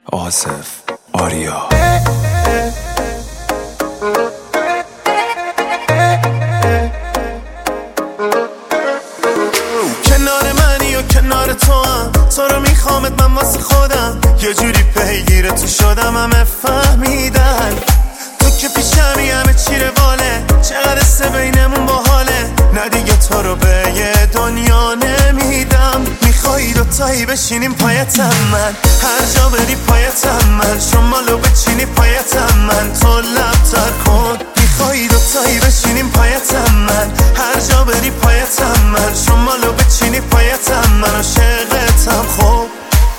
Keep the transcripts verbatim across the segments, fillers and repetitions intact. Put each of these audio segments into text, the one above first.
آصف آریا. کنار منی و کنار تو هم، تو رو میخوامت من واسه خودم، یه جوری پیگیر تو شدم همه فهمیدن تو که پیشمی همه چی رواله، چقدر سه بینمون باحاله، نه دیگه تو رو به یه دنیا نمیدم. میخوایی دوتایی بشینیم پایتم من، هر جا بری پایتم من، شمالو بچینی پایتم من، تو لبتر کن. میخوایی دوتایی بشینیم پایتم من، هر جا بری پایتم من، شمالو بچینی پایتم من، عاشقتم خوب.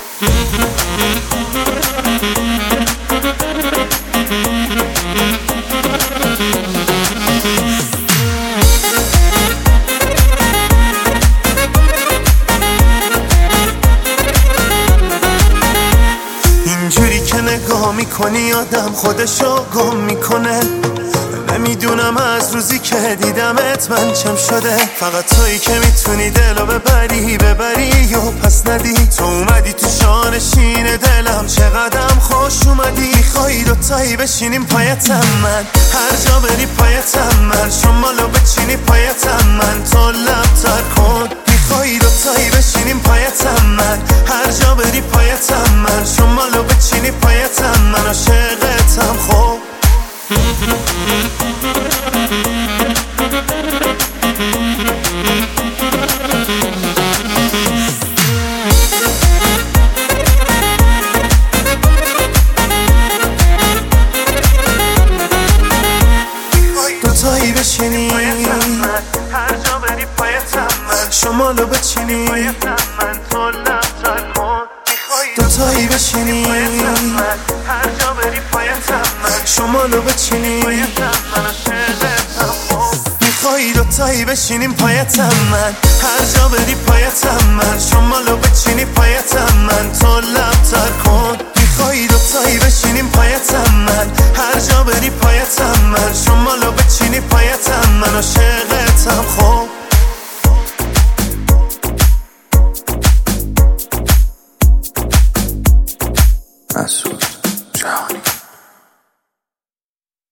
اینجوری که نگاه میکنی آدم خودشو گم میکنه، نمیدونم از روزی که دیدمت من چم شده، فقط تویی که میتونی دلو ببری ببری و پس ندی. تو اومدی تو شانشین دلم، چقدرم خوش اومدی. میخوایی دوتایی بشینیم پایتم من، هر جا بری پایتم من، شمالو بچینی پایتم من، تو لبتر کن. میخوایی دوتایی بشینیم پایتم من، هر جا بری پایتم من، شمالو بچینی پایتم من، عاشقتم خوب. دوتایی بشینی هر جا بری پایتم من، شمالو بچینی پایتم من، تو لبتر کن. دوتایی بشینی هر جا بری پایتم من، شمالو بچینی پایتم من، عاشقتم خوب. میخوایی دوتایی بشینیم پایتم من، هر جا بری پایتم من، شمالو بچینی پایتم من، تو لبتر کن. میخوایی دوتایی بشینیم پایتم من، هر جا بری پایتم من، شمالو بچینی پایتم من، عاشقتم